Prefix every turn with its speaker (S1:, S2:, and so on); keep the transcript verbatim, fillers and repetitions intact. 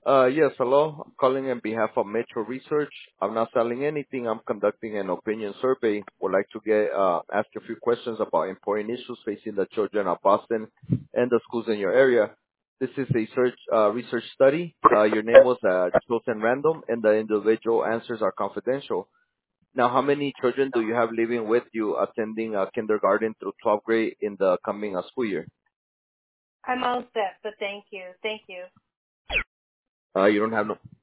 S1: Uh, yes, hello. I'm calling on behalf of Metro Research. I'm not selling anything. I'm conducting an opinion survey. Would like to get uh, ask a few questions about important issues facing the children of Boston and the schools in your area. This is a search uh, research study. Uh, your name was uh, chosen random, and the individual answers are confidential. Now, how many children do you have living with you attending uh, kindergarten through twelfth grade in the coming uh, school year?
S2: I'm all set, but thank you. Thank you.
S1: Uh, you don't have no.